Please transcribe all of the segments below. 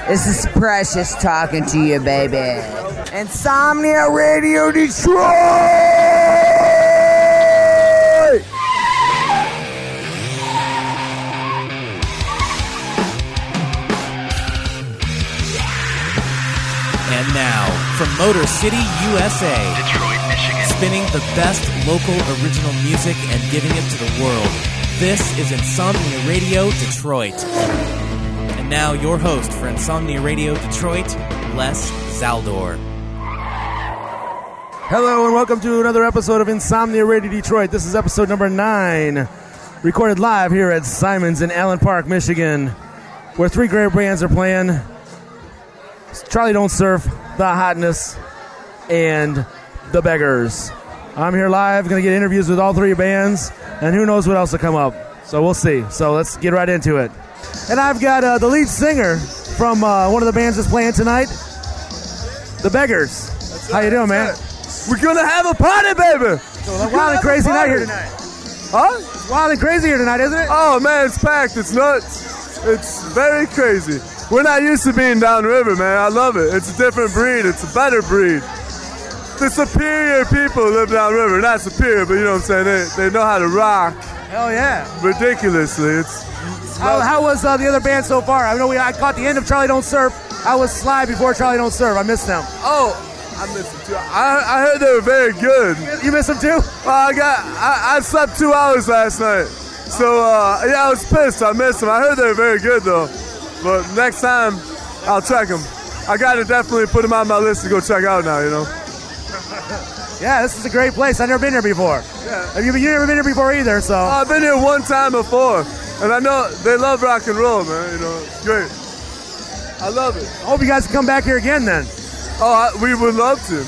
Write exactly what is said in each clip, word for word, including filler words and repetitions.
This is Precious talking to you, baby. Insomnia Radio Detroit! And now, from Motor City, U S A, Detroit, Michigan, spinning the best local original music and giving it to the world. This is Insomnia Radio Detroit. And now, your host for Insomnia Radio Detroit, Les Zaldor. Hello and welcome to another episode of Insomnia Radio Detroit. This is episode number nine, recorded live here at Simon's in Allen Park, Michigan, where three great bands are playing. Charlie Don't Surf, The Hotness, and The Beggars. I'm here live, going to get interviews with all three bands, and who knows what else will come up. So we'll see. So let's get right into it. And I've got uh, the lead singer from uh, one of the bands that's playing tonight, The Beggars. That's How you doing, man? We're going to have a party, baby. So a wild and crazy night here tonight. Huh? It's wild and crazy here tonight, isn't it? Oh, man, it's packed. It's nuts. It's very crazy. We're not used to being downriver, man. I love it. It's a different breed. It's a better breed. The superior people live downriver. Not superior, but you know what I'm saying? They, they know how to rock. Hell yeah. Ridiculously. It's, it's how, how was uh, the other band so far? I know we I caught the end of Charlie Don't Surf. I was Sly before Charlie Don't Surf. I missed them. Oh, I missed them too. I, I heard they were very good. You, you missed them too? Well, I got I, I slept two hours last night. So, uh, yeah, I was pissed. I missed them. I heard they were very good, though. But next time, I'll check them. I got to definitely put them on my list to go check out now, you know? Yeah, this is a great place. I've never been here before. Yeah. Have you, you've never been here before either, so. Oh, I've been here one time before. And I know they love rock and roll, man. You know, it's great. I love it. I hope you guys can come back here again then. Oh, I, we would love to.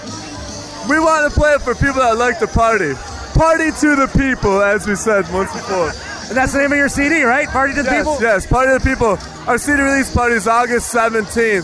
We want to play it for people that like to party. Party to the people, as we said once before. And that's the name of your C D, right? Party to the yes, people? Yes, Party to the People. Our C D release party is August seventeenth.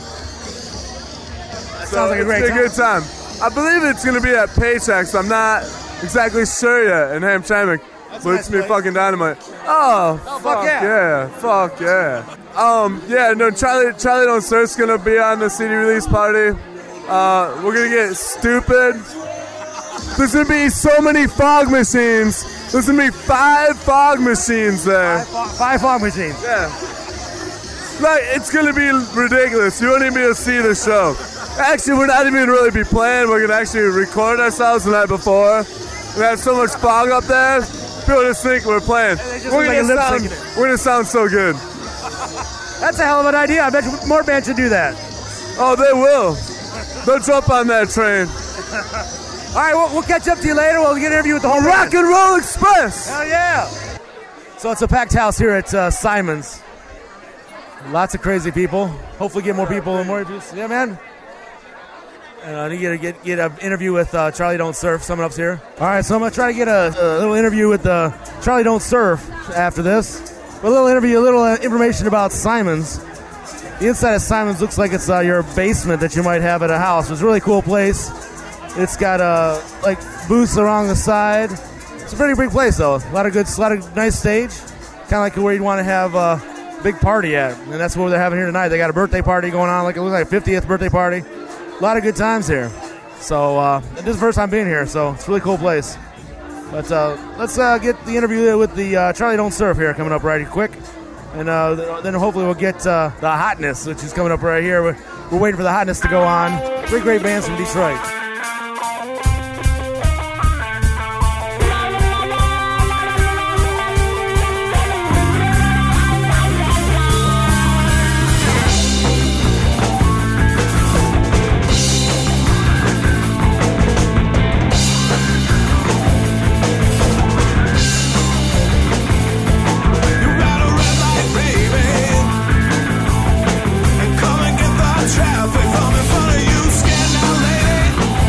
That so sounds like a great it's time. a good time. I believe it's going to be at Paychex. I'm not exactly sure yet in Hamtramck, but nice it's going to be place. fucking dynamite. Oh, Oh, fuck, fuck yeah. yeah. Fuck yeah. Um, yeah, no, Charlie Charlie Don't Surf's going to be on the C D release party. Uh, we're going to get stupid. There's going to be so many fog machines. There's going to be five fog machines there. Five, fog, five fog machines. Yeah. Like, it's going to be ridiculous. You won't even be able to see the show. Actually, we're not even really be playing. We're going to actually record ourselves the night before. We have so much fog up there, people just think we're playing. just We're look going like to a lip sound, syncing we're gonna sound so good. That's a hell of an idea. I bet you more bands should do that. Oh, they will. They'll jump on that train. All right, we'll, we'll catch up to you later. We'll get an interview with the whole Rock band. and Roll Express. Hell yeah. So it's a packed house here at uh, Simon's. Lots of crazy people. Hopefully get more people and more interviews. Yeah, man. And I need to get get an interview with uh, Charlie Don't Surf. Someone up's here. All right, so I'm going to try to get a, a little interview with uh, Charlie Don't Surf after this. A little interview, a little uh, information about Simon's. The inside of Simon's looks like it's uh, your basement that you might have at a house. It's a really cool place. It's got uh, like booths along the side. It's a pretty big place, though. A lot of good, a lot of nice stage. Kind of like where you'd want to have a big party at, and that's what they're having here tonight. They got a birthday party going on, like it looks like a fiftieth birthday party. A lot of good times here. So uh, this is the first time being here, so it's a really cool place. But uh, let's uh, get the interview with the uh, Charlie Don't Surf here coming up right quick, and uh, then hopefully we'll get uh, the Hotness, which is coming up right here. We're, we're waiting for the Hotness to go on. Three great bands from Detroit. Traffic from in front of you, scared now, lady.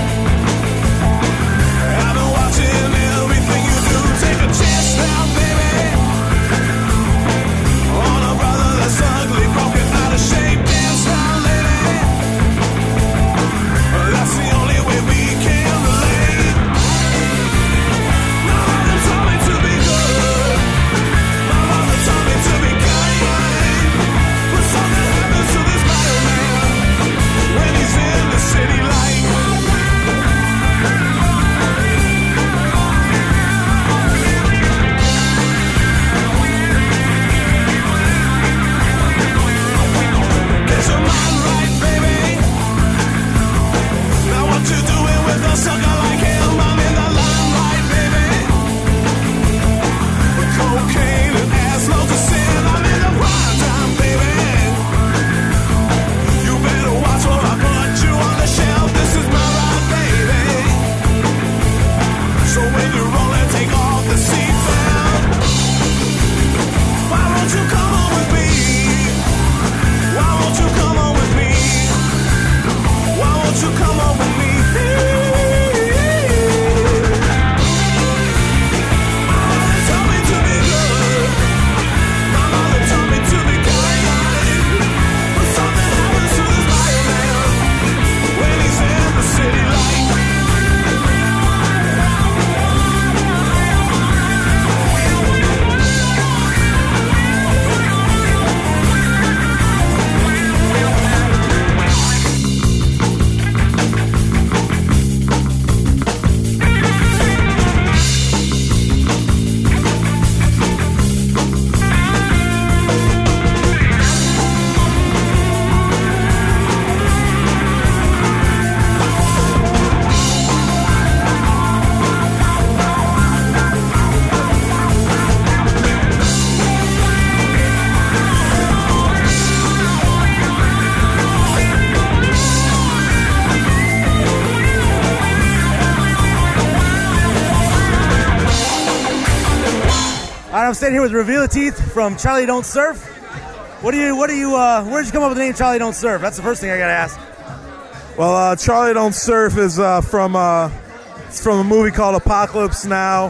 right, I'm standing here with Reveal the Teeth from Charlie Don't Surf. What do you, what do you, uh, where did you come up with the name Charlie Don't Surf? That's the first thing I gotta ask. Well, uh, Charlie Don't Surf is uh, from uh, it's from a movie called Apocalypse Now.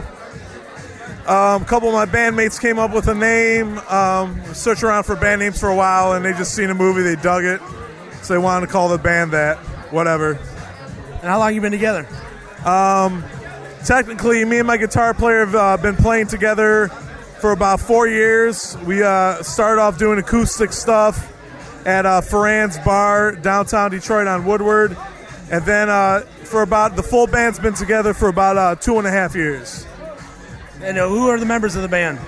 Um, a couple of my bandmates came up with a name. Um, searched around for band names for a while, and they just seen a movie, they dug it, so they wanted to call the band that. Whatever. And how long you been together? Um, technically, me and my guitar player have uh, been playing together for about four years. We uh, started off doing acoustic stuff at uh, Ferran's Bar, downtown Detroit on Woodward. And then uh, for about, the full band's been together for about uh, two and a half years. And uh, who are the members of the band?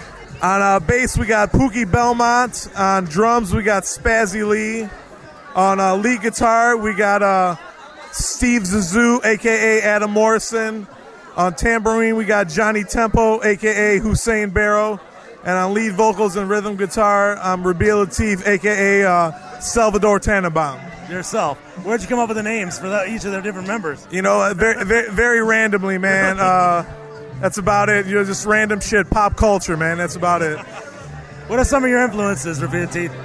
On uh, bass, we got Pookie Belmont. On drums, we got Spazzy Lee. On uh, lead guitar, we got uh, Steve Zazoo, a k a. Adam Morrison. On tambourine, we got Johnny Tempo, a k a. Hussein Barrow. And on lead vocals and rhythm guitar, I'm Reveal the Teeth, a k a. Uh, Salvador Tannenbaum. Yourself. Where'd you come up with the names for the, each of their different members? You know, uh, very, very, very randomly, man. Uh, that's about it. You know, just random shit, pop culture, man. That's about it. What are some of your influences, Reveal the Teeth?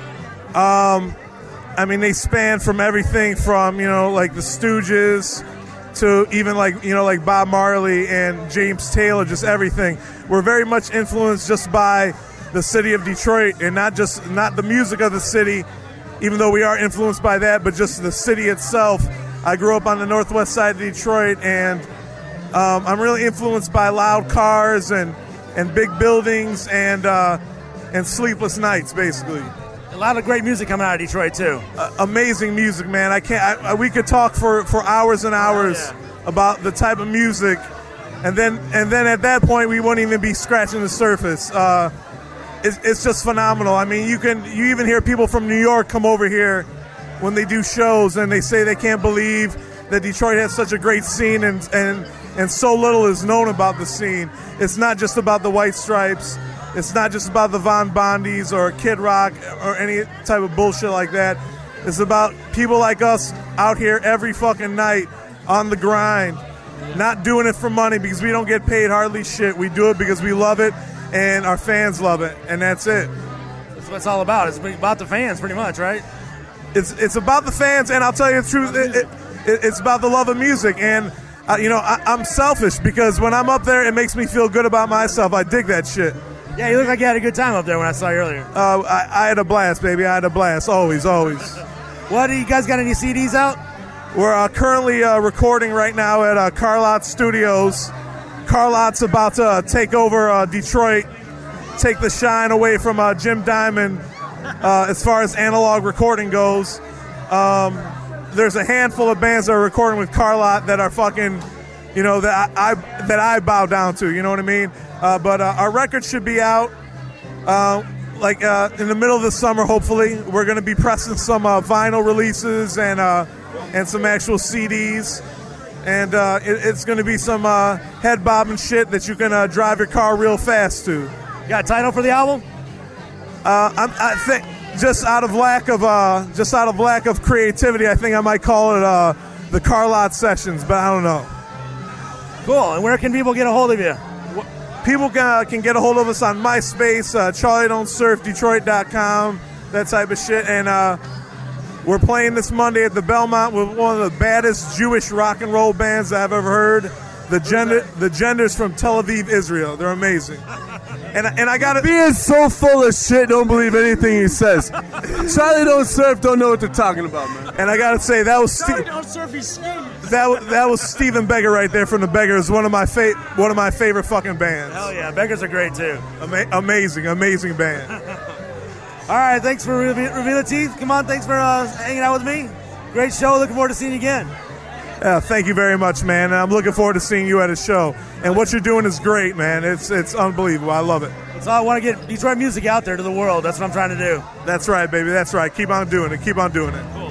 Um, I mean, they span from everything from, you know, like the Stooges to even like, you know, like Bob Marley and James Taylor, just everything. We're very much influenced just by the city of Detroit, and not just, not the music of the city, even though we are influenced by that, but just the city itself. I grew up on the northwest side of Detroit, and um, I'm really influenced by loud cars and, and big buildings and uh, and sleepless nights, basically. A lot of great music coming out of Detroit, too. Uh, amazing music, man. I can't. I, I, we could talk for, for hours and hours oh, yeah. about the type of music, and then and then at that point we wouldn't even be scratching the surface. Uh, it's, it's just phenomenal. I mean, you can you even hear people from New York come over here when they do shows, and they say they can't believe that Detroit has such a great scene, and and and so little is known about the scene. It's not just about the White Stripes. It's not just about the Von Bondis or Kid Rock or any type of bullshit like that. It's about people like us out here every fucking night on the grind, not doing it for money because we don't get paid hardly shit. We do it because we love it and our fans love it, and that's it. That's what it's all about. It's about the fans, pretty much, right? It's it's about the fans, and I'll tell you the truth, it, it, it, it's about the love of music. And, uh, you know, I, I'm selfish because when I'm up there, it makes me feel good about myself. I dig that shit. Yeah, you look like you had a good time up there when I saw you earlier. Uh, I, I had a blast, baby. I had a blast. Always, always. What, you guys got any C Ds out? We're uh, currently uh, recording right now at uh, Carlot Studios. Carlot's about to uh, take over uh, Detroit, take the shine away from uh, Jim Diamond uh, as far as analog recording goes. Um, there's a handful of bands that are recording with Carlot that are fucking, you know, that I, I that I bow down to. You know what I mean? Uh, but uh, our record should be out uh, like uh, in the middle of the summer, hopefully. We're going to be pressing some uh, vinyl releases and uh, and some actual C Ds. And uh, it, it's going to be some uh, head bobbing shit that you can uh, drive your car real fast to. You got a title for the album? Uh, I'm, I think just out of lack of uh, just out of lack of creativity, I think I might call it uh, the Carlot Sessions, but I don't know. Cool. And where can people get a hold of you? People can, uh, can get a hold of us on MySpace, uh, Charlie Don't Surf Detroit dot com, that type of shit. And uh, we're playing this Monday at the Belmont with one of the baddest Jewish rock and roll bands I've ever heard. The gender, the Genders from Tel Aviv, Israel. They're amazing. And and I gotta be is so full of shit. Don't believe anything he says. Charlie Don't Surf don't know what they're talking about, man. And I gotta say that was Charlie Ste- Don't Surf. He's saying that that was Stephen Beggar right there from the Beggars. One of my fa- one of my favorite fucking bands. Hell yeah, Beggars are great too. Ama- amazing, amazing band. All right, thanks for Reveal, Reveal the Teeth. Come on, thanks for uh, hanging out with me. Great show. Looking forward to seeing you again. Yeah, thank you very much, man. And I'm looking forward to seeing you at a show. And what you're doing is great, man. It's it's unbelievable. I love it. So I want to get Detroit music out there to the world. That's what I'm trying to do. That's right, baby. That's right. Keep on doing it. Keep on doing it. Cool.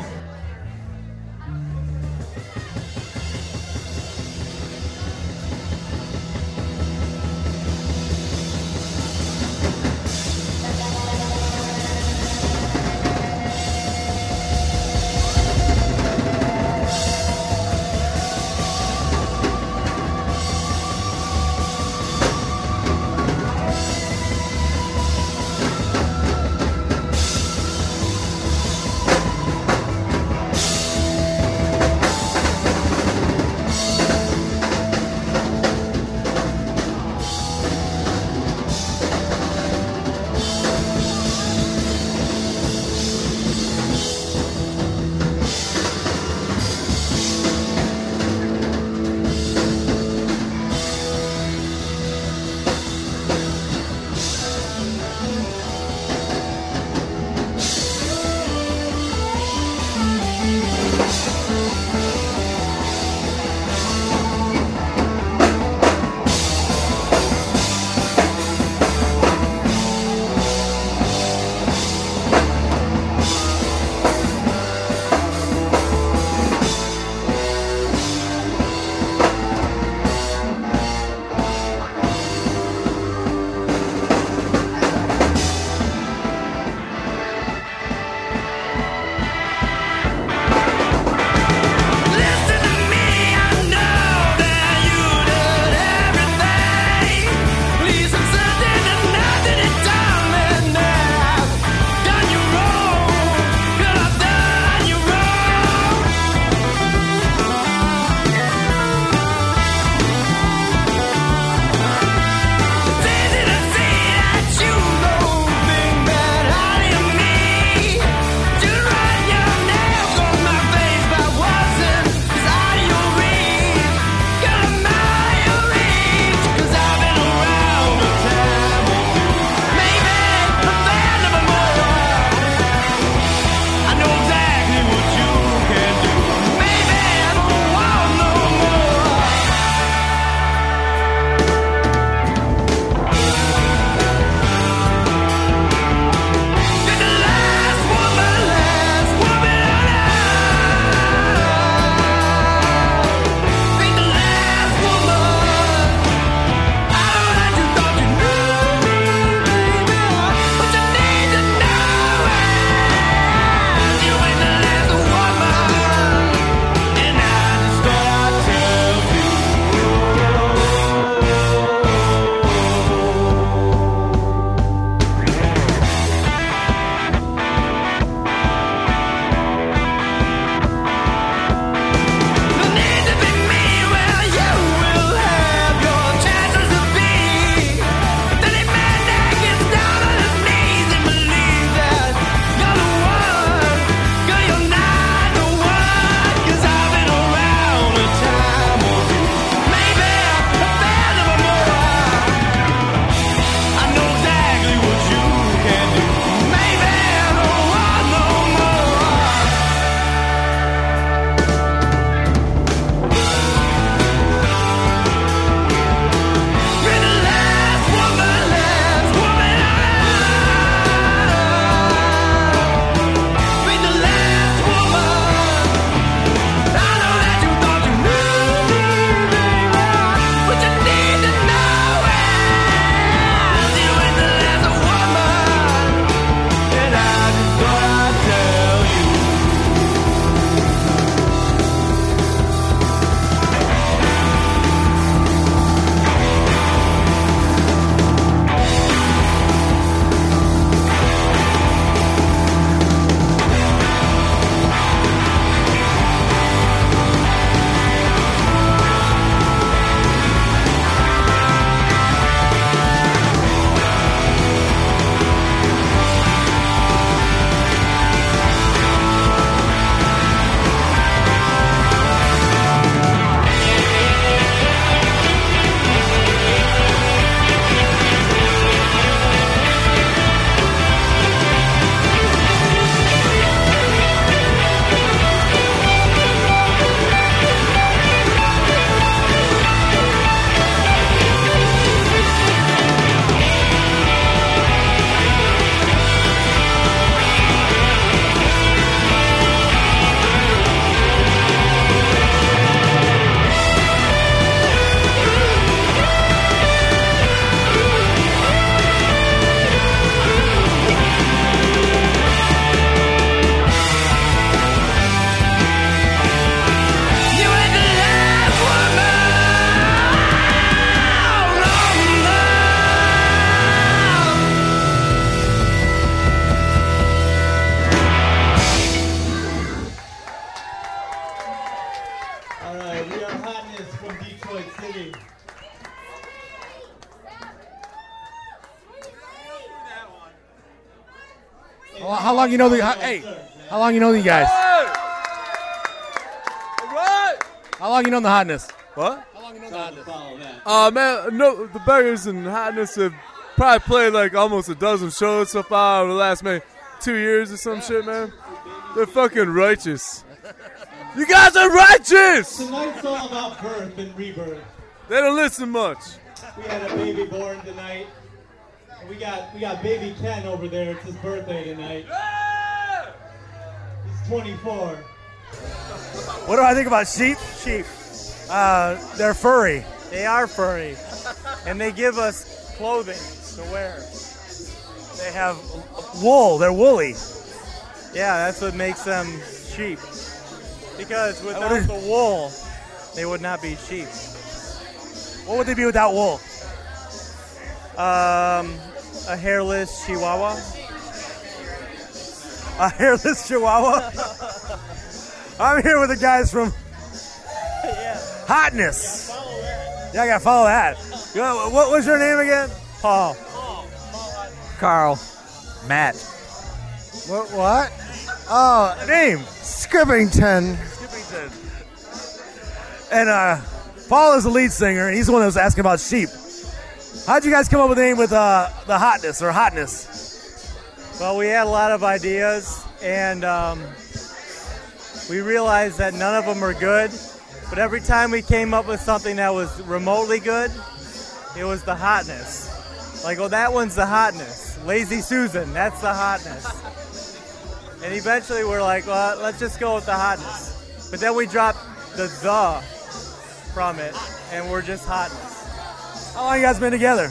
how long you know the? How, hey, how long you know the guys? What? How long you know the hotness? What? How long you know the hotness? Uh, man, no, the Beggars and Hotness have probably played like almost a dozen shows so far over the last maybe two years or some shit, man. They're fucking righteous. You guys are righteous! Tonight's all about birth and rebirth. They don't listen much. We had a baby born tonight. And we got we got baby Ken over there. It's his birthday tonight. He's twenty-four. What do I think about sheep? Sheep. Uh, they're furry. They are furry. And they give us clothing to wear. They have wool. They're woolly. Yeah, that's what makes them sheep. Because without the wool, they would not be sheep. What would they be without wool? Um, a hairless chihuahua. A hairless chihuahua? I'm here with the guys from Yeah. Hotness. Yeah, I gotta follow that. Yeah, what was your name again? Paul. Carl. Matt. What? What? Oh, Name? Skippington. Skippington. And uh, Paul is the lead singer, and he's the one that was asking about sheep. How'd you guys come up with the name with uh, the Hotness or Hotness? Well, we had a lot of ideas, and um, we realized that none of them are good. But every time we came up with something that was remotely good, it was the Hotness. Like, oh, that one's the Hotness. Lazy Susan, that's the Hotness. And eventually we're like, well, let's just go with the Hotness. But then we dropped the the from it, and we're just Hotness. How long you guys been together?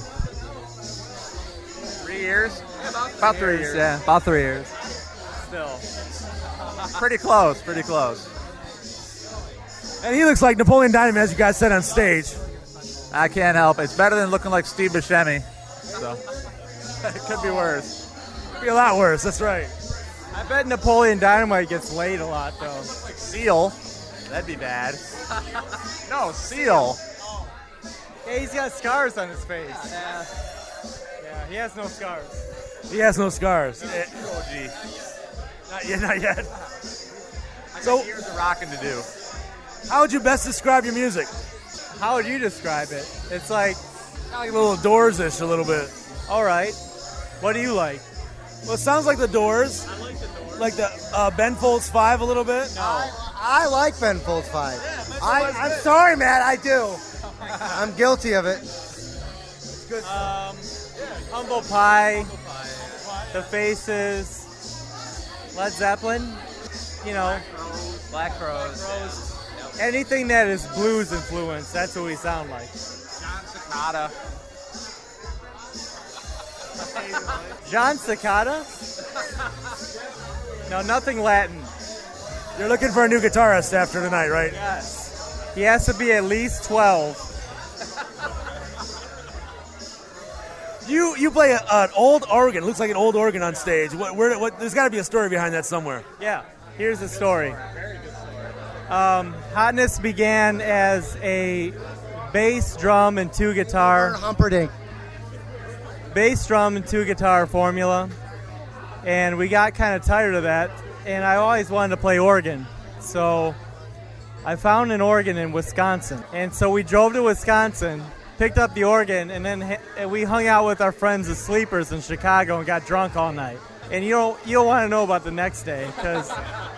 Three years? About three years. Yeah, about three years. Still. Pretty close, pretty close. And he looks like Napoleon Dynamite, as you guys said on stage. I can't help it. It's better than looking like Steve Buscemi. So, it could be worse. Could be a lot worse, that's right. I bet Napoleon Dynamite gets laid a lot, though. Like Seal. That'd be bad. No, Seal. Yeah, he's got scars on his face. Yeah. Yeah, he has no scars. He has no scars. Oh, gee. Not yet, not yet. I So- got years of rocking to do. How would you best describe your music? How would you describe it? It's like, Kind of like a little Doors-ish a little bit. all right, what do you like? Well, it sounds like the Doors. I like the Doors. Like the uh, Ben Folds Five a little bit. No. I like Ben Folds Five. I, I'm sorry, Matt. I do. I'm guilty of it. Um, Humble Pie, The Faces, Led Zeppelin, you know, Black Crowes. anything that is blues influenced, that's what we sound like. John Cicada. John Cicada? No, nothing Latin. You're looking for a new guitarist after tonight, right? Yes. He has to be at least twelve. You you play a, an old organ. It looks like an old organ on stage. What, where, what, there's got to be a story behind that somewhere. Yeah, here's the story. Um, Hotness began as a bass, drum, and two guitar. Humperdinck. bass drum and two guitar formula, and we got kind of tired of that, and I always wanted to play organ, so I found an organ in Wisconsin, and so we drove to Wisconsin, picked up the organ, and then ha- and we hung out with our friends the Sleepers in Chicago and got drunk all night. And you don't you don't want to know about the next day because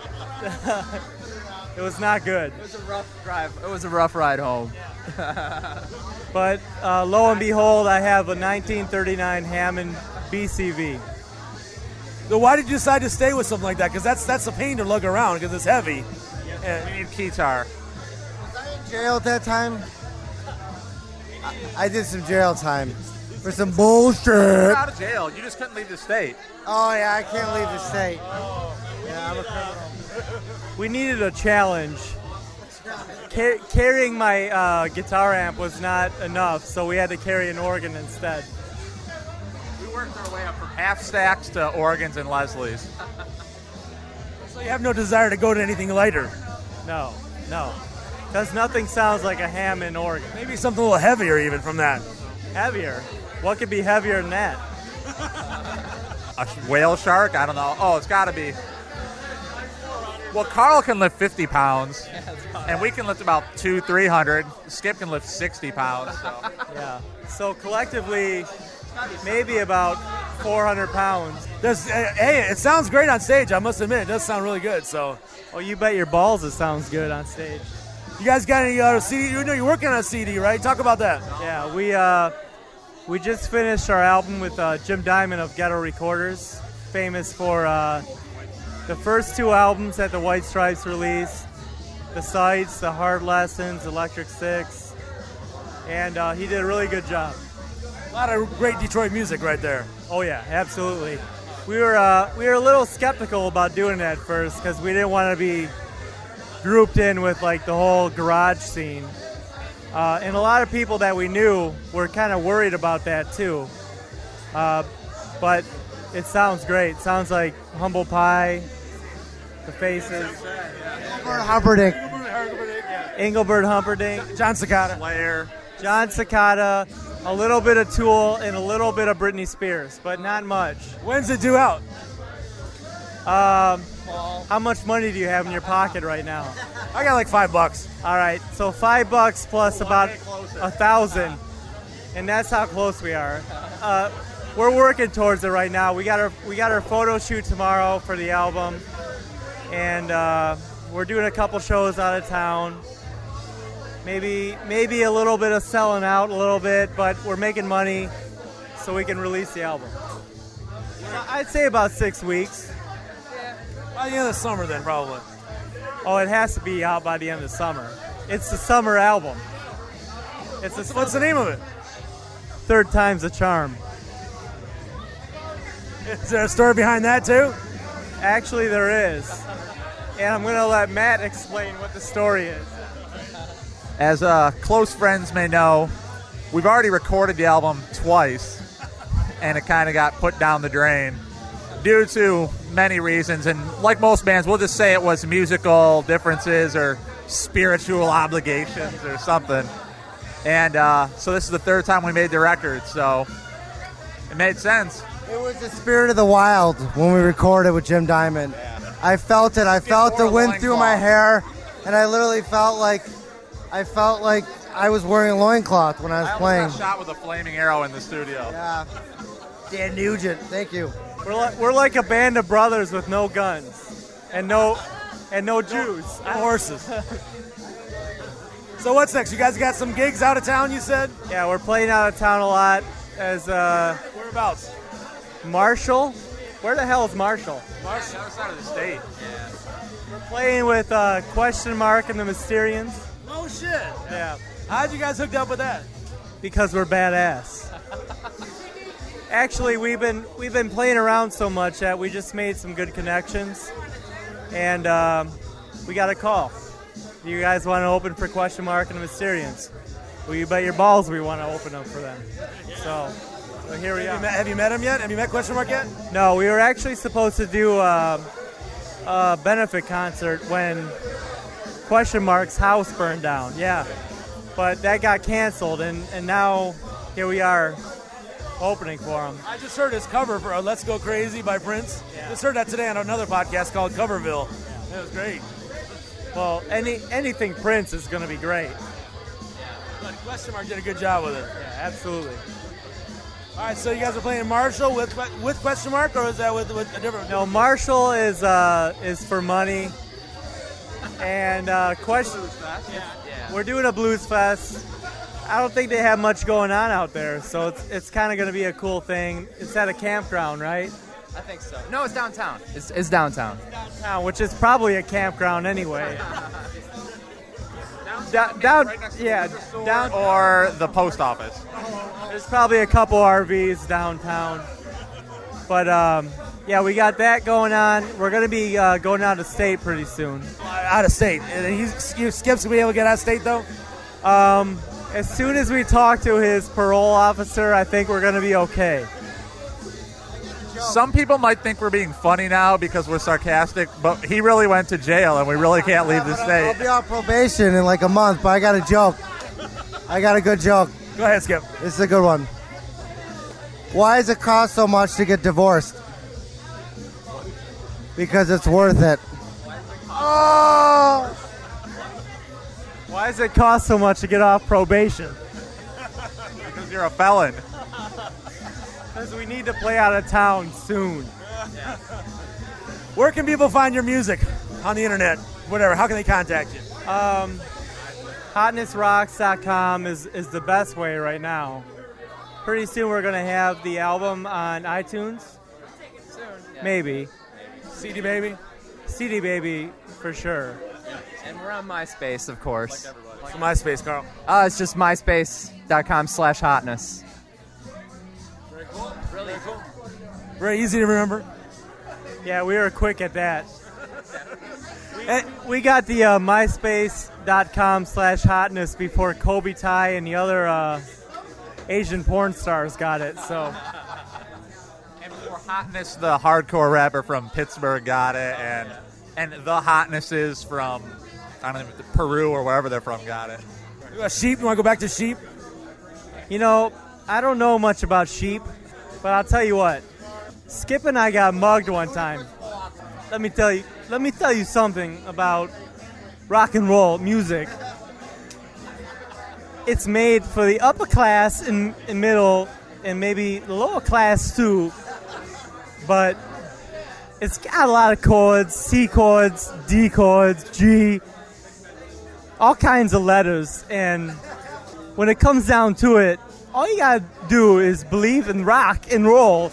it was not good. It was a rough drive. It was a rough ride home. But uh, lo and behold, I have a nineteen thirty-nine Hammond B C V. So why did you decide to stay with something like that? Because that's that's a pain to lug around because it's heavy. And We need guitar. Jail at that time. I, I did some jail time for some bullshit. You're out of jail. You just couldn't leave the state. Oh yeah, I can't leave the state. Yeah, I'm a criminal. We needed a challenge. Car- carrying my uh, guitar amp was not enough, so we had to carry an organ instead. We worked our way up from half stacks to organs and Leslie's. so you have no desire to go to anything lighter. No, no. Because nothing sounds like a Hammond organ. Maybe something a little heavier even from that. Heavier? What could be heavier than that? a whale shark. I don't know. Oh, it's got to be. Well, Carl can lift fifty pounds, and we can lift about two, three hundred. Skip can lift sixty pounds. So. Yeah. So collectively, maybe about four hundred pounds. There's, uh, hey, it sounds great on stage. I must admit, it does sound really good. So, oh, you bet your balls it sounds good on stage. You guys got any uh, C D? You know, you're working on a C D, right? Talk about that. Yeah, we uh, we just finished our album with uh, Jim Diamond of Ghetto Recorders, famous for uh, the first two albums that the White Stripes released, The Sights, The Hard Lessons, Electric Six, and uh, he did a really good job. A lot of great Detroit music right there. Oh yeah, absolutely. We were uh, we were a little skeptical about doing that at first because we didn't want to be grouped in with like the whole garage scene, uh, and a lot of people that we knew were kind of worried about that too. Uh, but it sounds great. It sounds like Humble Pie, The Faces, Engelbert Humperdinck, Engelbert Humperdinck, John Cicada, Slayer, John Cicada, a little bit of Tool, and a little bit of Britney Spears, but not much. When's it due out? Um, how much money do you have in your pocket right now? I got like five bucks. All right, so five bucks plus about a thousand, and that's how close we are. Uh, we're working towards it right now. We got our we got our photo shoot tomorrow for the album, and uh, we're doing a couple shows out of town. Maybe maybe a little bit of selling out a little bit, but we're making money so we can release the album. I'd say about six weeks. By the end of the summer, then, probably. Oh, it has to be out by the end of the summer. It's the summer album. It's what's, what's the name of it? Third Time's a Charm. Is there a story behind that, too? Actually, there is. And I'm going to let Matt explain what the story is. As uh, close friends may know, we've already recorded the album twice, and it kind of got put down the drain due to many reasons. And like most bands, we'll just say it was musical differences or spiritual obligations or something. And uh, so this is the third time we made the record, so it made sense. It was the spirit of the wild when we recorded with Jim Diamond. Yeah. I felt it. I felt the wind through my hair, and I literally felt like I felt like I was wearing a loincloth when I was I playing. I got shot with a flaming arrow in the studio. Yeah. Dan Nugent, thank you. We're like, we're like a band of brothers with no guns and no and no Jews. No horses. So what's next? You guys got some gigs out of town, you said? Yeah, we're playing out of town a lot. As uh, Whereabouts? Marshall? Where the hell is Marshall? Marshall, the other side of the state. Yeah. We're playing with uh, Question Mark and the Mysterians. Oh, shit. Yeah. How'd you guys hook up with that? Because we're badass. Actually, we've been we've been playing around so much that we just made some good connections, and um, we got a call. You guys want to open for Question Mark and the Mysterians? Well, you bet your balls we want to open up for them. So, so here we have are. You met, have you met him yet? Have you met Question Mark yet? No, we were actually supposed to do a, a benefit concert when Question Mark's house burned down. Yeah, but that got canceled, and, and now here we are. Opening for him. I just heard his cover for uh, Let's Go Crazy by Prince. Yeah. Just heard that today on another podcast called Coverville. Yeah. It was great. Well, any anything Prince is going to be great. But Question Mark did a good job with it. Yeah, absolutely. All right, so you guys are playing Marshall with with Question Mark, or is that with, with a different? No, Marshall is uh, is for money. And uh, Question. Yeah, yeah. We're doing a blues fest. I don't think they have much going on out there, so it's it's kind of going to be a cool thing. It's at a campground, right? I think so. No, it's downtown. It's, it's downtown. Downtown, which is probably a campground anyway. down, down right next to yeah, the store down or the post office. There's probably a couple R Vs downtown, but um, yeah, we got that going on. We're going to be uh, going out of state pretty soon. Out of state, and he's Skip's gonna be able to get out of state though. Um. As soon as we talk to his parole officer, I think we're going to be okay. Some people might think we're being funny now because we're sarcastic, but he really went to jail, and we really can't leave the state. I'll be on probation in like a month, but I got a joke. I got a good joke. Go ahead, Skip. This is a good one. Why does it cost so much to get divorced? because it's worth it. Oh! Why does it cost so much to get off probation? Because you're a felon. Because we need to play out of town soon. Where can people find your music? On the internet, whatever. How can they contact you? Um, hotness rocks dot com is, is the best way right now. Pretty soon we're going to have the album on iTunes. Soon. Yeah. Maybe. C D Baby? C D Baby, for sure. And we're on MySpace, of course. Like so MySpace, Carl? Uh, it's just myspace.com slash hotness. Very cool. Really cool. Very easy to remember. Yeah, we were quick at that. we, we got the uh, myspace.com slash hotness before Kobe Ty and the other uh, Asian porn stars got it, so... And before Hotness, the hardcore rapper from Pittsburgh got it, and and the Hotnesses from, I don't know, Peru or wherever they're from got it. You got Sheep? You want to go back to Sheep? You know, I don't know much about Sheep, but I'll tell you what. Skip and I got mugged one time. Let me tell you, let me tell you something about rock and roll music. It's made for the upper class and, and middle and maybe the lower class too, but it's got a lot of chords, C chords, D chords, G, all kinds of letters, and when it comes down to it, all you gotta do is believe in rock and roll,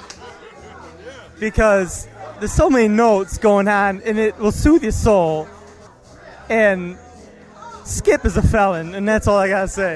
because there's so many notes going on and it will soothe your soul. And Skip is a felon, and that's all I gotta say.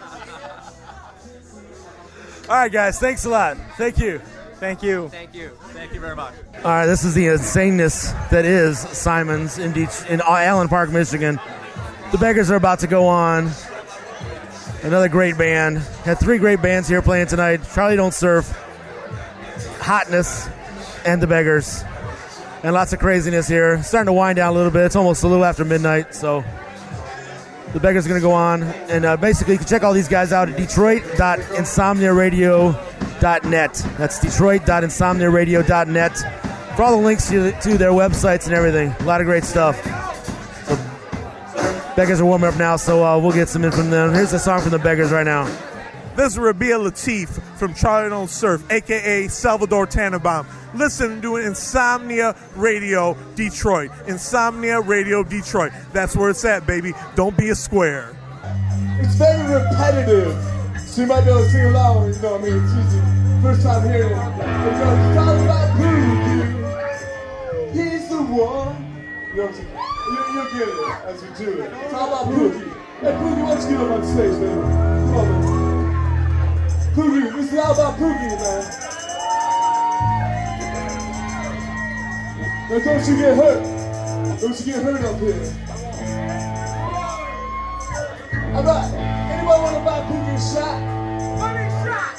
All right, guys, thanks a lot. Thank you. Thank you. Thank you. Thank you very much. All right, this is the insaneness that is Simon's in, De- in Allen Park, Michigan. The Beggars are about to go on. Another great band. Had three great bands here playing tonight. Charlie Don't Surf, Hotness, and The Beggars. And lots of craziness here. Starting to wind down a little bit. It's almost a little after midnight, so The Beggars are going to go on. And uh, basically, you can check all these guys out at detroit dot insomnia radio dot net. That's detroit dot insomnia radio dot net for all the links to, to their websites and everything. A lot of great stuff. So, Beggars are warming up now, so uh, we'll get some in from them. Here's a song from The Beggars right now. This is Rabia Latif from Charlie Don't Surf, a k a. Salvador Tannenbaum. Listen to Insomnia Radio Detroit. Insomnia Radio Detroit. That's where it's at, baby. Don't be a square. It's very repetitive, so you might be able to sing along, you know what I mean? It's easy. First time hearing it. It's talking about Pookie. He's the one. You know what I'm saying? You, you'll get it as we do it. It's all about Pookie. Hey, Pookie, why don't you get up on stage, man? Come on, man. Pookie, this is all about Pookie, man. Now don't you get hurt. Don't you get hurt up here. Alright, anybody want to buy Pookie a shot? Buy me a shot!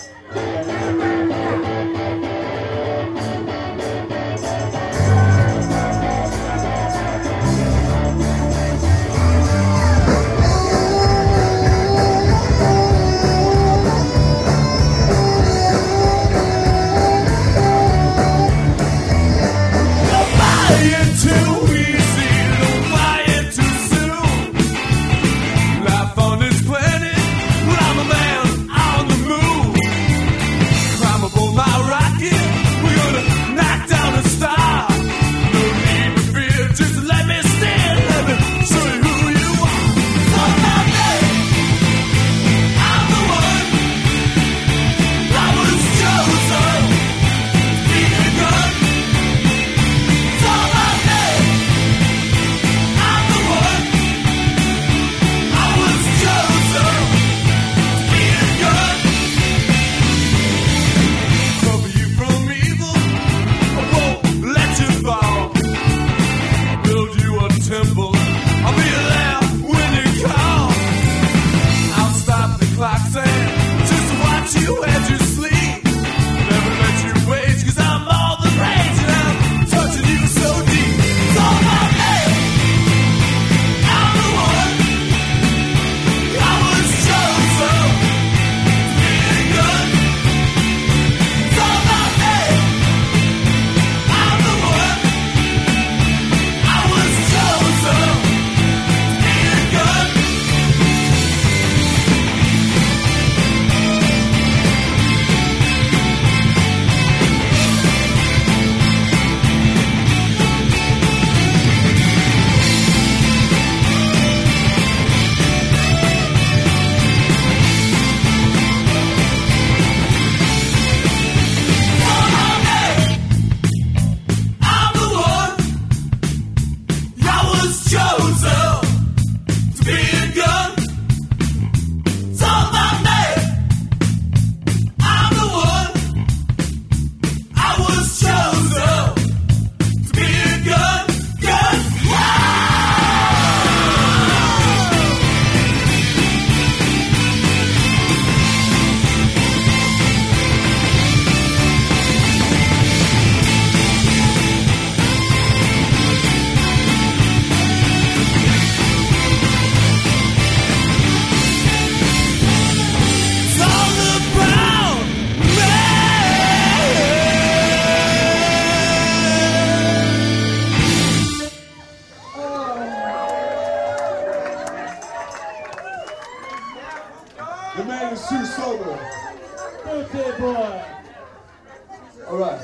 Too easy, don't buy it too soon. Life on this planet. was chosen to be a gun. It's all about me. I'm the one. I was chosen to be a gun. Gun. The man is too sober. Birthday boy. All right.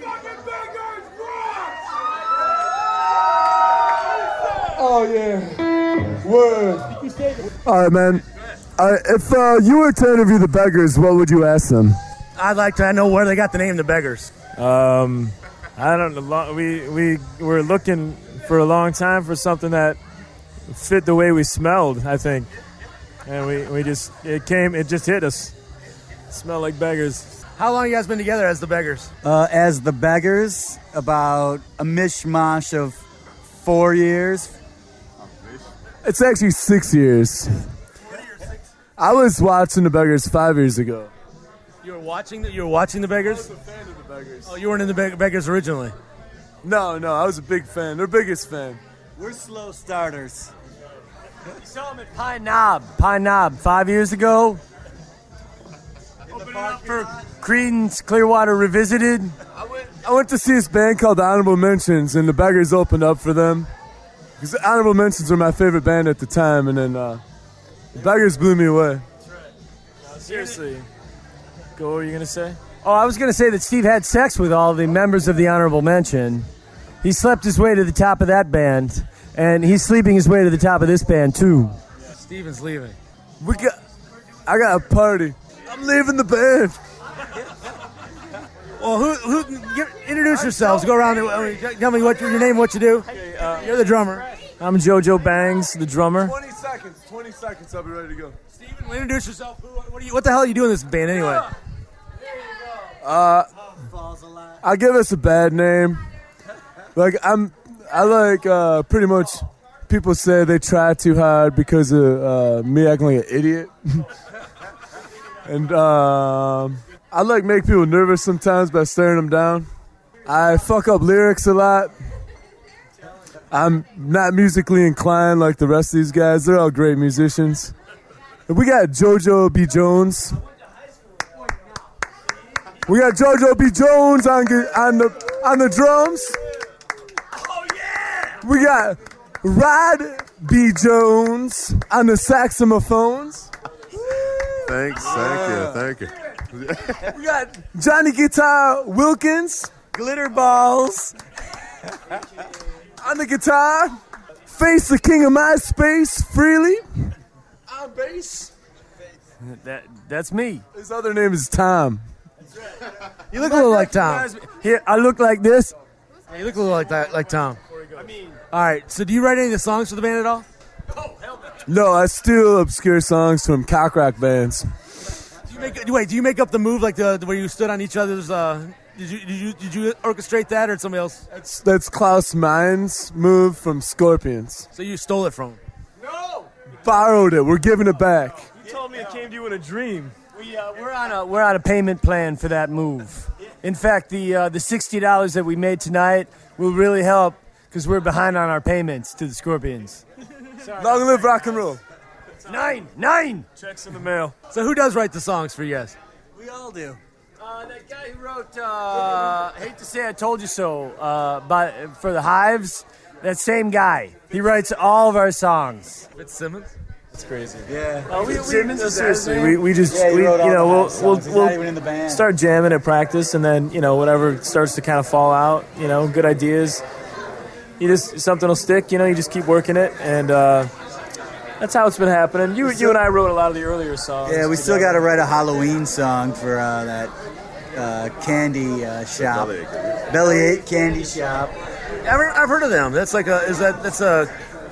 Oh yeah. Word. All right, man. Uh, if uh, you were to interview the Beggars, what would you ask them? I'd like to know where they got the name the Beggars. Um, I don't know. We we were looking for a long time for something that fit the way we smelled, I think, and we, we just it came it just hit us. Smell like beggars. How long you guys been together as the Beggars? Uh, as the Beggars, about a mishmash of four years. It's actually six years. I was watching the Beggars five years ago. You were watching the, you were watching the Beggars? I was a fan of the Beggars. Oh, you weren't in the Beg- Beggars originally? No, no, I was a big fan. Their biggest fan. We're slow starters. You saw him at Pine Knob. Pine Knob, five years ago. For Creedence Clearwater Revisited. I went, I went to see this band called the Honorable Mentions, and the Beggars opened up for them. Because the Honorable Mentions were my favorite band at the time, and then uh, the Beggars blew me away. That's right. No, seriously. Go, what were you going to say? Oh, I was going to say that Steve had sex with all the members of the Honorable Mention. He slept his way to the top of that band, and he's sleeping his way to the top of this band, too. Steven's leaving. We got, I got a party. I'm leaving the band. Well, who, who, get, introduce yourselves. Go around and uh, tell me what your name, what you do. Okay, uh, You're the drummer. I'm JoJo Bangs, the drummer. twenty seconds. twenty seconds. I'll be ready to go. Steven, introduce yourself. Who, what, are you, what the hell are you doing in this band anyway? Uh, I give us a bad name. Like I'm, I like uh, pretty much. People say they try too hard because of uh, me acting like an idiot, and um, I like make people nervous sometimes by staring them down. I fuck up lyrics a lot. I'm not musically inclined like the rest of these guys. They're all great musicians. And we got JoJo B. Jones. We got JoJo B. Jones on on the on the drums. Oh yeah! We got Rod B. Jones on the saxophones. Thanks, thank you, thank you. We got Johnny Guitar Wilkins. Glitter balls. On the guitar. Face the king of MySpace, Freely. On bass. That, that's me. His other name is Tom. You look a little like Tom. Here, I look like this. Yeah, you look a little like that, like Tom. All right. So, do you write any of the songs for the band at all? No, I steal obscure songs from cock rock bands. Do you make, wait, do you make up the move like the, the where you stood on each other's? Uh, did you did you did you orchestrate that or did somebody else? That's that's Klaus Mein's move from Scorpions. So you stole it from him? No. Borrowed it. We're giving it back. You told me it came to you in a dream. We uh, we're on a we're on a payment plan for that move. In fact, the uh, the sixty dollars that we made tonight will really help because we're behind on our payments to the Scorpions. Long live rock and roll. Nine, nine. Checks in the mail. So who does write the songs for you guys? We all do. Uh, that guy who wrote uh, "Hate to Say I Told You So" uh, by, for the Hives, that same guy. He writes all of our songs. Fitzsimmons. It's crazy. Yeah. Oh, we, we, Simmons no, is that his seriously, name? we, we just, Yeah, he we, wrote all you know, the we'll, Hives we'll, songs. He's we'll not even in the band. start jamming at practice, and then, you know, whatever starts to kind of fall out, you know, good ideas. You just, something will stick, you know, you just keep working it, and uh, that's how it's been happening. You, you and I wrote a lot of the earlier songs. Yeah, we still together. got to write a Halloween song for uh, that uh, candy uh, shop. Bellyache Candy Shop. I've heard, I've heard of them. That's like a is that that's a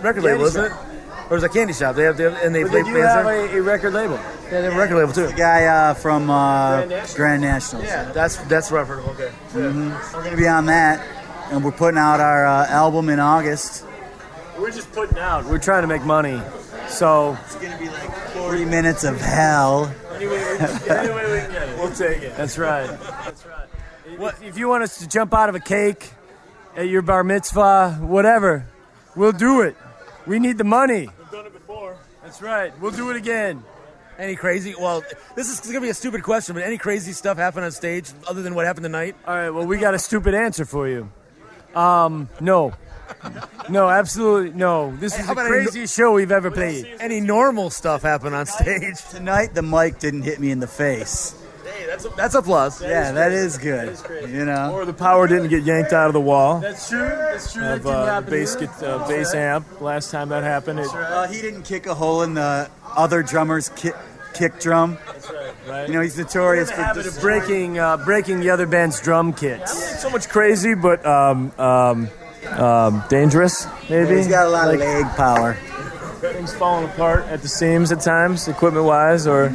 record Candy label, isn't shop. it? Or is it a candy shop? They have, they have and they But play they do bands have there? a, a record label. Yeah, they have a record label too. The guy uh, from uh, Grand Nationals. Grand Nationals. Yeah, that's that's what I've heard of. Okay. Mhm. We're going to be on that, and we're putting out our uh, album in August. We're just putting out. We're trying to make money. So it's going to be like forty minutes of hell. Anyway, we can, anyway we can get it. We'll take it. That's right. That's right. If, if you want us to jump out of a cake at your bar mitzvah, whatever, we'll do it. We need the money. We've done it before. That's right. We'll do it again. Any crazy? Well, this is going to be a stupid question, but any crazy stuff happen on stage other than what happened tonight? All right. Well, we got a stupid answer for you. Um, no. No, absolutely no. This Hey, is how the about any- craziest show we've ever played. Any normal stuff happen on stage? Tonight, the mic didn't hit me in the face. Hey, that's a, that's a plus. Yeah, that is good. You know, Or the power didn't get yanked out of the wall. That's true. That's true. That Of didn't uh, happen bass, here. get, uh, bass amp. Last time that happened, it, uh, he didn't kick a hole in the other drummer's kick, kick drum. right? You know, he's notorious The for habit of destroying- breaking uh, breaking the other band's drum kits. so much crazy, but um, um, um, dangerous. Maybe He's got a lot Like, of leg power. things falling apart at the seams at times, equipment-wise, or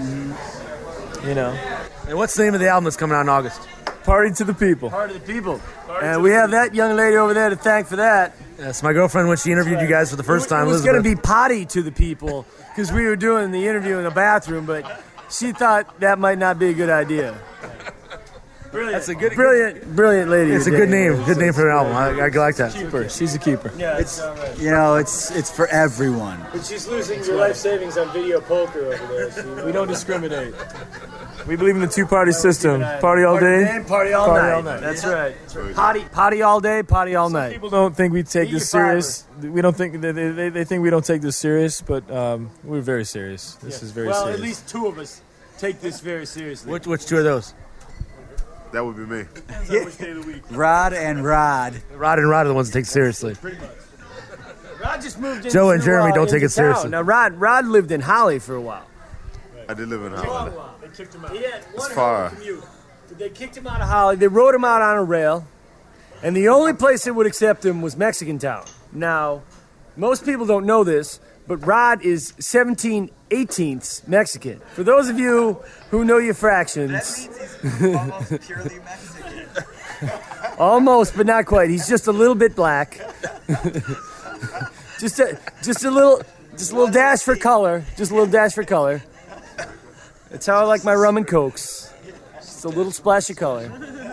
you know, And what's the name of the album that's coming out in August? party to the people. Part of the people. And we have that young lady over there to thank for that. Yes, my girlfriend when she interviewed you guys for the first time. It was Elizabeth. going to be potty to the people because we were doing the interview in the bathroom, but she thought that might not be a good idea. Brilliant. That's a good, Brilliant, brilliant lady. It's a today. good name. Good name for an album. I, I like that. Keeper. She's a keeper. Yeah, It's it's all right. you know, it's it's for everyone. But she's losing your life savings on video poker over there. So We don't discriminate. We believe in the two-party system. Party all day. Party all Party night. all night. That's right. Potty, potty all day, potty all night. People don't think we take Eat this your fiber. serious. We don't think they, they, they think we don't take this serious, but um, we're very serious. This is very well, serious. at least two of us take this very seriously. Which which two of those? That would be me. Depends on which day of the week. Rod and Rod. Rod and Rod are the ones that take it seriously. Rod just moved into, Joe and Jeremy uh, don't take into it seriously. town. Now, Rod, Rod lived in Holly for a while. I did live in Holland. They kicked him out. He had one far. hell of a commute. They kicked him out of Holly. They rode him out on a rail, and the only place that would accept him was Mexican Town. Now, most people don't know this, but Rod is seventeen eighteenths Mexican. For those of you who know your fractions, Almost purely Mexican. almost, but not quite. He's just a little bit black. just a just a little just a little dash for color. Just a little dash for color. That's how I like my rum and cokes. Just a little splash of color.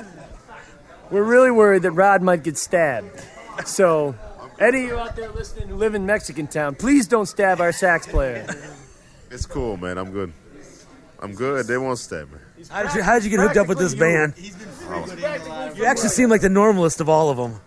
We're really worried that Rod might get stabbed. So, Eddie, you out there listening who live in Mexican Town, please don't stab our sax player. It's cool, man. I'm good. I'm good. They won't stab me. How did you How did you get hooked up with this band? You actually seem like the normalest of all of them.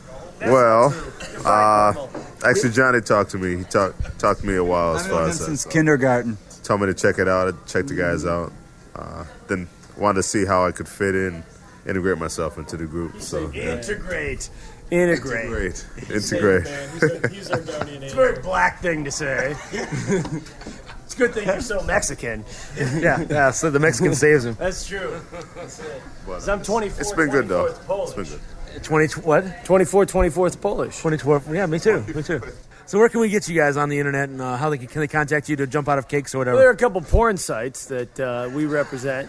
Well, uh, actually, Johnny talked to me. He talked talked to me a while as I've far known him as that. since So. kindergarten. Told me to check it out. I checked the guys out. Uh, then wanted to see how I could fit in, integrate myself into the group. So yeah. Integrate. Integrate. Integrate. Integrate. It's a very black thing to say. It's a good thing you're so Mexican. Yeah, yeah. So the Mexican saves him. That's true. That's it. But, 'Cause I'm twenty-four. It's been good though. Polish. It's been good. Twenty what? twenty-four, twenty-fourth Polish. Twenty-four. Yeah, me too. Me too. So where can we get you guys on the internet, and uh, how they can, can they contact you to jump out of cakes or Well, there whatever? are a couple porn sites that uh, we represent.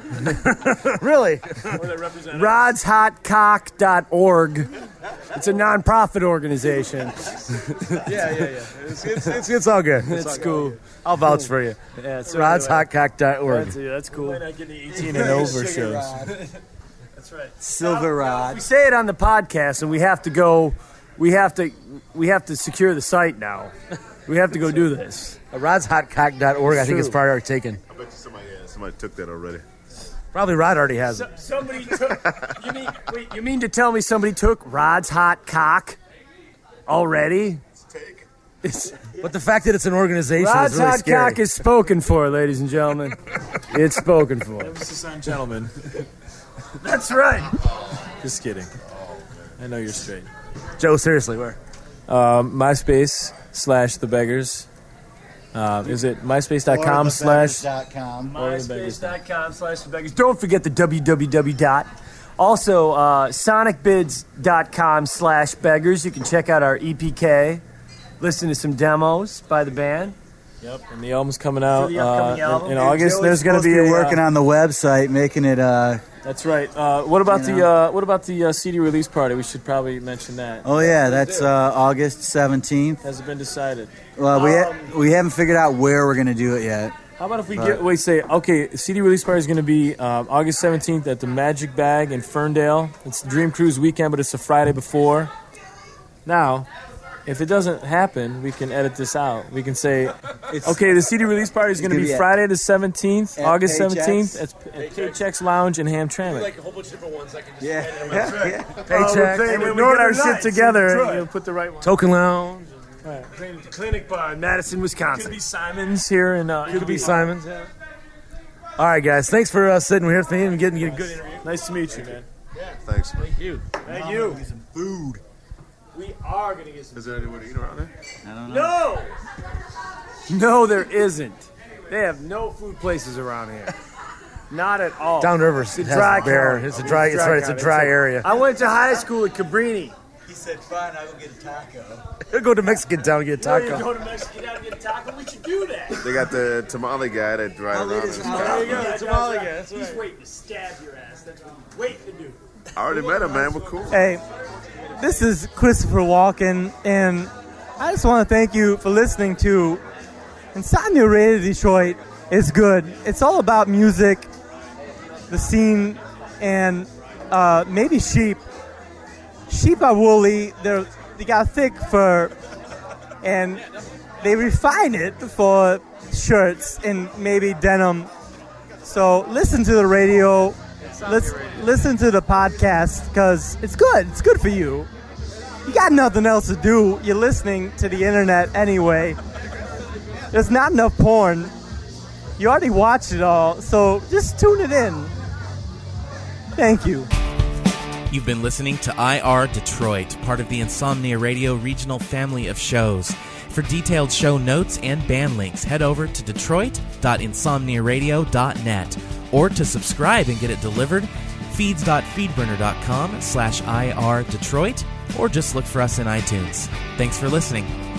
Really? rods hot cock dot org. It's a non-profit organization. yeah, yeah, yeah. It's, it's, it's, it's all good. It's, It's all cool. good. I'll vouch for you. Yeah, so rods anyway, hot cock dot org. That's, that's cool. eighteen and over shows. That's right. Silver Rod. We say it on the podcast, and we have to go. We have to. We have to secure the site now. We have to go do this. Uh, rods hot cock dot org. I think it's True. probably already taken. I bet you somebody, yeah, somebody took that already. Probably Rod already has it. So, somebody took. You mean? Wait. You mean to tell me somebody took Rod's hot cock already? It's, But the fact that it's an organization Rod's is really hot scary. cock is spoken for, ladies and gentlemen. It's spoken for. Emphasis on gentlemen. That's right. Just kidding. I know you're straight. Joe, seriously, where? Um, MySpace slash The Beggars. Uh, is it myspace.com slash? com. MySpace.com slash the beggars. Don't forget the www dot. Also, uh, sonicbids dot com slash beggars. You can check out our E P K. listen to some demos by the band. Yep, and the album's coming out the upcoming uh, album. in, in Hey, August. Joey's There's going to supposed be a, working uh, on the website, making it. Uh, That's right. Uh, what about You the uh, what about the uh, C D release party? We should probably mention that. oh yeah, that's uh, August seventeenth. Hasn't been decided. Well, we Um, ha- we haven't figured out where we're gonna do it yet. How about if we But- get wait say okay, C D release party is going to be um, August seventeenth at the Magic Bag in Ferndale. It's Dream Cruise weekend, but it's the Friday before. Now, if it doesn't happen, we can edit this out. We can say, okay, the C D release party is going to gonna be be at- Friday the seventeenth, at August Paychecks. seventeenth at, at Paychecks Lounge in Hamtramck. Like a whole bunch of different ones. I can just Yeah, yeah, yeah. Paycheck. Oh, And we we're doing our get it shit right. together. Detroit. And you'll put the right one. Token Lounge. Right. Clinic Bar in Madison, Could Wisconsin. be Simon's here and uh, Could be Simons. Yeah. All right, guys. Thanks for uh, sitting here with me and getting, getting a good interview. Nice to meet you, man. Thanks, man. Thank you. Thank you. Food. We are gonna get some. Is there anywhere to eat around there? I don't know. No! No, there isn't. They have no food places around here. Not at all. Downriver It's a has dry bear. county. It's a dry. It's right. It's a county. dry area. I went to high school at Cabrini. He said, "Fine, I will get a taco." We'll go to Mexican town and get a No, you taco. go to Mexican town and get a taco. We should do that. They got the tamale guy that right around lead his us car. out. There you go. That's Tamale right. guy. That's He's right. waiting to stab your ass. That's what he's waiting to do. I already met him, man. We're cool. Hey, this is Christopher Walken, and I just want to thank you for listening to Insomnia Radio Detroit. Is good. It's all about music, the scene, and uh, maybe sheep. Sheep are woolly. They're they got thick fur, and they refine it for shirts and maybe denim. So listen to the radio. Let's listen to the podcast because it's good. It's good for you. You got nothing else to do. You're listening to the internet anyway. There's not enough porn. You already watched it all, so just tune it in. Thank you. You've been listening to I R Detroit, part of the Insomnia Radio regional family of shows. For detailed show notes and band links, head over to detroit dot insomnia radio dot net. Or to subscribe and get it delivered, feeds dot feedburner dot com slash I R Detroit, or just look for us in iTunes. Thanks for listening.